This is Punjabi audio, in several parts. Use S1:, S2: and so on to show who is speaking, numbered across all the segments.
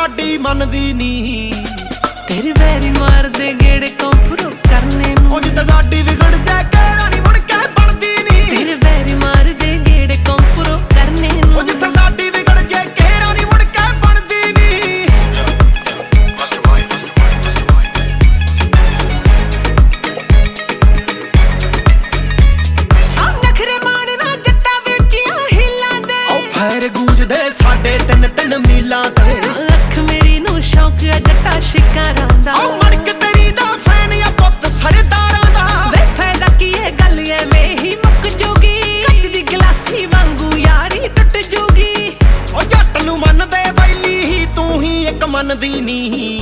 S1: ਸਾਡੀ ਮੰਨਦੀ ਨੀ।
S2: ਤੇਰੇ ਵੈਰੀ ਮਾਰਦੇ ਗੇੜੇ ਕੰਪਰੋ ਕਰਨੇ ਨੂੰ।
S1: ਉਹ ਜਿੱਦਾਂ ਸਾਡੀ ਵਿਗੜ ਜਾਏ ਕਹਿਣਾ ਨੀ ਮੁੜ ਕੇ ਬਣਦੀ ਨੀ।
S2: ਤੇਰੇ ਵੈਰੀ ਮਾਰਦੇ ਗੇੜੇ ਕੰਪਰੋ ਕਰਨੇ ਨੂੰ।
S1: ਉਹ ਜਿੱਦਾਂ ਸਾਡੀ ਵਿਗੜ ਜਾਏ ਕਹਿਣਾ ਨੀ ਮੁੜ ਕੇ ਬਣਦੀ ਨੀ।
S2: ਆ ਨਖਰੇ ਮਾਰਨਾ ਜੱਟਾਂ ਵਿੱਚੀਆਂ ਹਿੱਲਾਂ ਦੇ।
S1: ਉਹ ਫੈਰ ਗੂੰਜਦੇ ਸਾਡੇ ਤਿੰਨ ਤਿੰਨ ਮੀਲਾਂ ਤੇ।
S2: ਅੱਖ ਮੇਰੀ ਨੂੰ ਸ਼ੌਕ ਆ ਜੱਟਾ ਸ਼ਿਕਾਰਾਂ ਦਾ।
S1: ਉਹ ਮੜਕ ਤੇਰੀ ਦਾ ਫੈਨ ਆ ਪੁੱਤ ਸਰਦਾਰਾਂ ਦਾ।
S2: ਵੇ ਫਾਇਦਾ ਕੀ ਇਹ ਗੱਲ ਐਵੇਂ ਹੀ ਮੁੱਕ ਜੂਗੀ। ਕੱਚ ਦੀ ਗਲਾਸੀ ਵਾਂਗੂ ਯਾਰੀ ਟੁੱਟ ਜੂਗੀ।
S1: ਉਹ ਜੱਟ ਨੂੰ ਮੰਨਦੇ ਬੈਲੀ ਹੀ ਤੂੰ ਹੀ ਇੱਕ ਮੰਨਦੀ ਨੀ।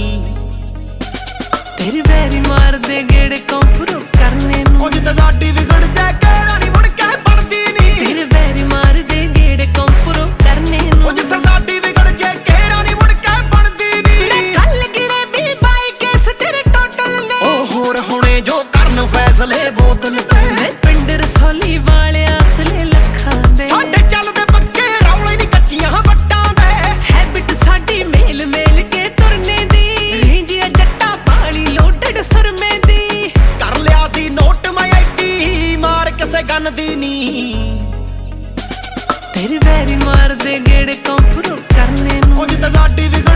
S2: ਤੇਰੇ ਵੈਰੀ ਮਾਰਦੇ ਗੇੜੇ ਕੰਪਰੋ ਕਰਨੇ ਨੂੰ।
S1: ਉਹ ਜਿੱਦਾਂ ਸਾਡੀ ਵਿਗੜ ਜਾਏ ਕਹਿਣਾ ਨੀ ਮੁੜ ਕੇ ਬਣਦੀ ਨੀ।
S2: ਤੇਰੇ ਵੈਰੀ ਮਾਰਦੇ ਗੇੜੇ ਕੰਪਰੋ ਕਰਨੇ ਨੂੰ।
S1: ਉਹ ਜਿੱਦਾਂ ਸਾਡੀ ਵਿਗੜ ਜਾਏ ਕਹਿਣਾ ਨੀ ਮੁੜ ਕੇ ਬਣਦੀ ਨੀ।
S2: ਕੱਲ ਗਿਣੇ ਵੀ ਬਾਈ ਕੇਸ ਤੇਰੇ ਟੋਟਲ ਨੇ।
S1: ਉਹ ਹੋਰ ਹੁਣੇ ਜੋ ਕਰਨ ਫੈਸਲੇ ਬੋਤਲ ਤੇ।
S2: ਵੇ ਪਿੰਡ ਰਸੌਲੀ ਵਾਲਿਆਂ ਅਸਲੇ ਲੱਖਾਂ ਦੇ।
S1: ਸਾਡੇ ਚੱਲਦੇ ਪੱਕੇ ਰੌਲੇ ਨੀ ਕੱਚੀਆਂ ਵੱਟਾਂ ਦੇ।
S2: ਹੈਬਿਟ ਸਾਡੀ ਮੇਲ ਮੇਲ ਕੇ ਤੁਰਨੇ ਦੀ। ਰੇਂਜਿਆ ਜੱਟਾ ਬਾਲੀ ਲੋਡਡ ਸੁਰਮੇ ਦੀ।
S1: ਕਰ ਲਿਆ ਸੀ ਨੋਟ ਮੈਂ ਐਡੀ ਮਾਰ ਕਿਸੇ ਗੰਨ ਦੀ ਨੀ।
S2: ਤੇਰੇ ਵੈਰੀ ਮਾਰਦੇ ਗੇੜੇ ਕੰਪਰੋ ਕਰਨੇ ਨੂੰ।
S1: ਉਹ ਜਿੱਦਾਂ ਸਾਡੀ ਵਿਗੜ